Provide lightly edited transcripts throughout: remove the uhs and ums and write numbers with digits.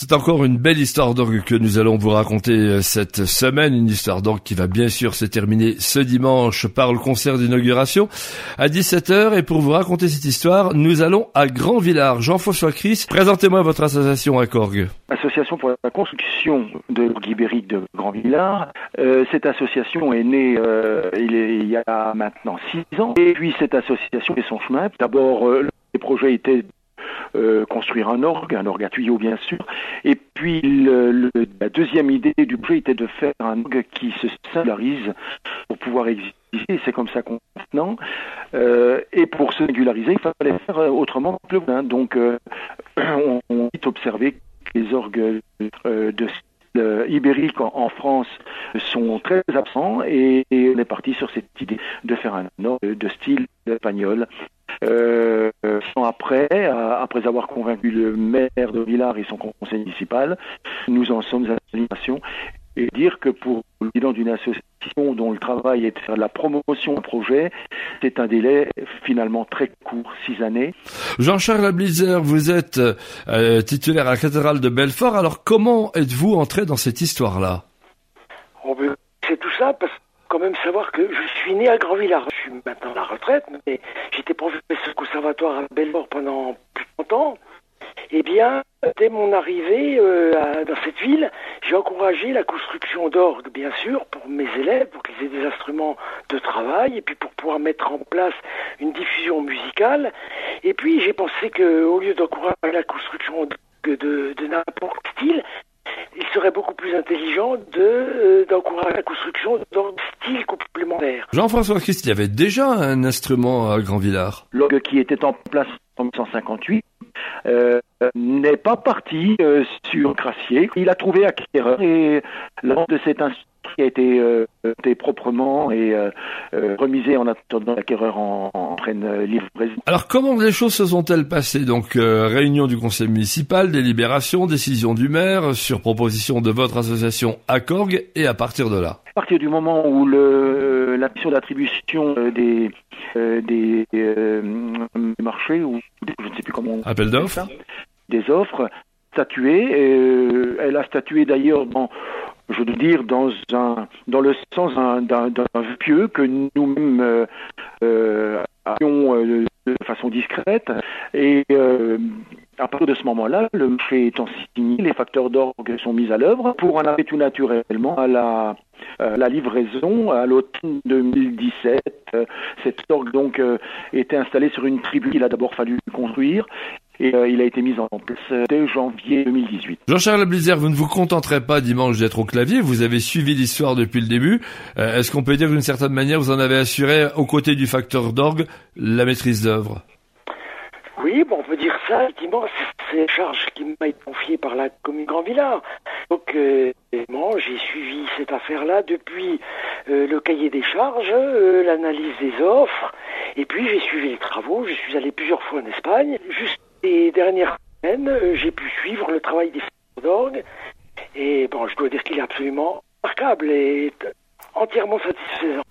C'est encore une belle histoire d'orgue que nous allons vous raconter cette semaine, une histoire d'orgue qui va bien sûr se terminer ce dimanche par le concert d'inauguration à 17h. Et pour vous raconter cette histoire, nous allons à Grand-Villars. Jean-François Chris, présentez-moi votre association à Corgue. Association pour la construction de l'orgue ibérique de Grand-Villars. Cette association est née il y a maintenant 6 ans. Et puis cette association fait son chemin. D'abord, les projets étaient construire un orgue à tuyau bien sûr. Et puis la deuxième idée du projet était de faire un orgue qui se singularise pour pouvoir exister. C'est comme ça qu'on maintenant. Et pour se singulariser, il fallait faire autrement que le voisin. Donc on a observé que les orgues de style ibérique en France sont très absents et on est parti sur cette idée de faire un orgue de style espagnol. Après avoir convaincu le maire de Villars et son conseil municipal, nous en sommes à l'animation et dire que pour le président d'une association dont le travail est de faire de la promotion d'un projet, c'est un délai finalement très court, 6 années. Jean-Charles Blizer, vous êtes titulaire à la cathédrale de Belfort. Alors comment êtes-vous entré dans cette histoire-là? C'est tout ça parce que quand même savoir que je suis né à Grand-Villars. Je suis maintenant à la retraite, mais j'étais professeur au conservatoire à Belfort pendant plus de 30 ans. Eh bien, dès mon arrivée dans cette ville, j'ai encouragé la construction d'orgues, bien sûr, pour mes élèves, pour qu'ils aient des instruments de travail, et puis pour pouvoir mettre en place une diffusion musicale. Et puis, j'ai pensé qu'au lieu d'encourager la construction de n'importe quel style, il serait beaucoup plus intelligent d'encourager la construction d'orgues style complémentaire. Jean-François Christ, il y avait déjà un instrument à Grand-Villars. L'orgue qui était en place en 1958 n'est pas parti sur Crassier. Il a trouvé acquéreur et l'ordre de cet instrument a été proprement et remisé en attendant l'acquéreur en pleine livraison. Alors comment les choses se sont-elles passées? Donc réunion du conseil municipal, délibération, décision du maire sur proposition de votre association à Corgue, et à partir de là? À partir du moment où la mission d'attribution des marchés, ou je ne sais plus comment on appel d'offres, des offres statuées. Elle a statué d'ailleurs dans le sens d'un vœu pieux que nous-mêmes avions de façon discrète. Et à partir de ce moment-là, le marché étant signé, les facteurs d'orgue sont mis à l'œuvre pour en arriver tout naturellement à la livraison à l'automne 2017. Cet orgue donc était installé sur une tribu qu'il a d'abord fallu construire. Et il a été mis en place dès janvier 2018. Jean-Charles Blizer, vous ne vous contenterez pas dimanche d'être au clavier, vous avez suivi l'histoire depuis le début. Est-ce qu'on peut dire d'une certaine manière vous en avez assuré, aux côtés du facteur d'orgue, la maîtrise d'œuvre? Oui, on peut dire ça. Effectivement, c'est une charge qui m'a été confiée par la commune Grand-Villars. Donc, j'ai suivi cette affaire-là depuis le cahier des charges, l'analyse des offres, et puis j'ai suivi les travaux. Je suis allé plusieurs fois en Espagne. Juste les dernières semaines, j'ai pu suivre le travail des facteurs d'orgue. Et je dois dire qu'il est absolument remarquable et entièrement satisfaisant.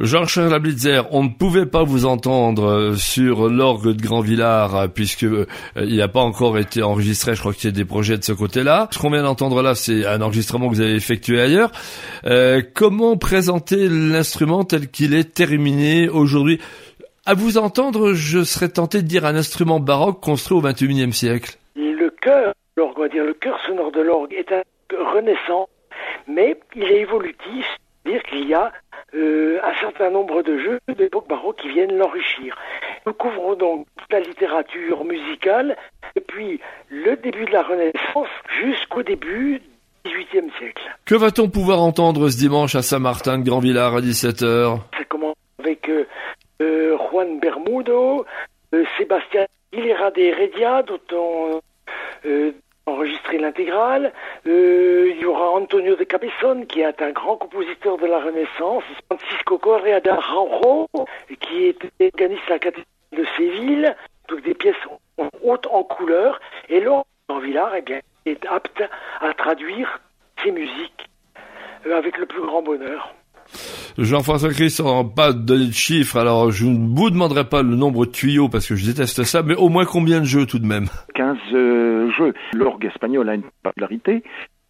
Jean-Charles Lablitzer, on ne pouvait pas vous entendre sur l'orgue de Grand-Villard puisque il n'a pas encore été enregistré. Je crois qu'il y a des projets de ce côté-là. Ce qu'on vient d'entendre là, c'est un enregistrement que vous avez effectué ailleurs. Comment présenter l'instrument tel qu'il est terminé aujourd'hui? À vous entendre, je serais tenté de dire un instrument baroque construit au XXIe siècle. Le chœur, l'orgue, on va dire, le chœur sonore de l'orgue est un renaissant, mais il est évolutif, c'est-à-dire qu'il y a un certain nombre de jeux d'époque baroque qui viennent l'enrichir. Nous couvrons donc toute la littérature musicale depuis le début de la Renaissance jusqu'au début du XVIIIe siècle. Que va-t-on pouvoir entendre ce dimanche à Saint-Martin de Grand-Villard à 17h? Ça commence avec Juan Bermudo, Sébastien Hilera de Heredia, dont on enregistré l'intégrale. Il y aura Antonio de Cabezón, qui est un grand compositeur de la Renaissance. Francisco Correa de Araujo, qui était organiste à la cathédrale de Séville. Donc des pièces hautes en couleur. Et Laurent Villard, eh bien, est apte à traduire ces musiques avec le plus grand bonheur. Jean-François Christ, on n'a pas donné de chiffres, alors je ne vous demanderai pas le nombre de tuyaux parce que je déteste ça, mais au moins combien de jeux tout de même? 15 jeux. L'orgue espagnol a une particularité,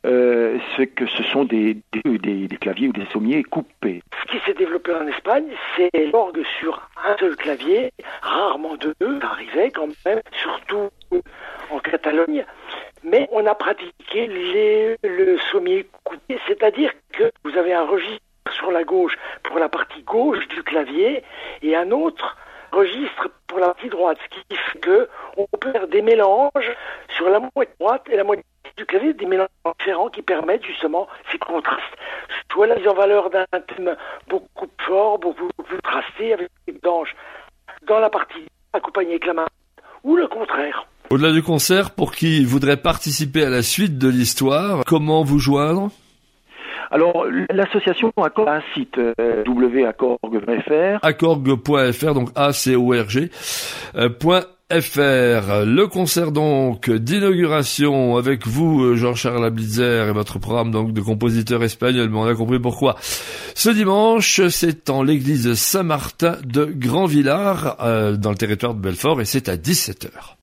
c'est que ce sont des claviers ou des sommiers coupés. Ce qui s'est développé en Espagne, c'est l'orgue sur un seul clavier, rarement deux, ça arrivait quand même, surtout en Catalogne. Mais on a pratiqué le sommier coupé, c'est-à-dire que vous avez un registre sur la gauche pour la partie gauche du clavier et un autre registre pour la partie droite, ce qui fait que on peut faire des mélanges sur la moitié droite et la moitié du clavier, des mélanges différents qui permettent justement ces contrastes, soit la mise en valeur d'un thème beaucoup plus fort, beaucoup plus tracé avec des anges dans la partie accompagnée avec la main, ou le contraire. Au-delà du concert, pour qui voudrait participer à la suite de l'histoire, comment vous joindre? Alors, l'association Accorg a un site www.accorg.fr. Accorg.fr, donc ACORG. .fr. Le concert donc d'inauguration avec vous, Jean-Charles Lablitzer, et votre programme donc de compositeur espagnol, mais on a compris pourquoi. Ce dimanche, c'est en l'église Saint-Martin de Grand-Villard, dans le territoire de Belfort, et c'est à 17h.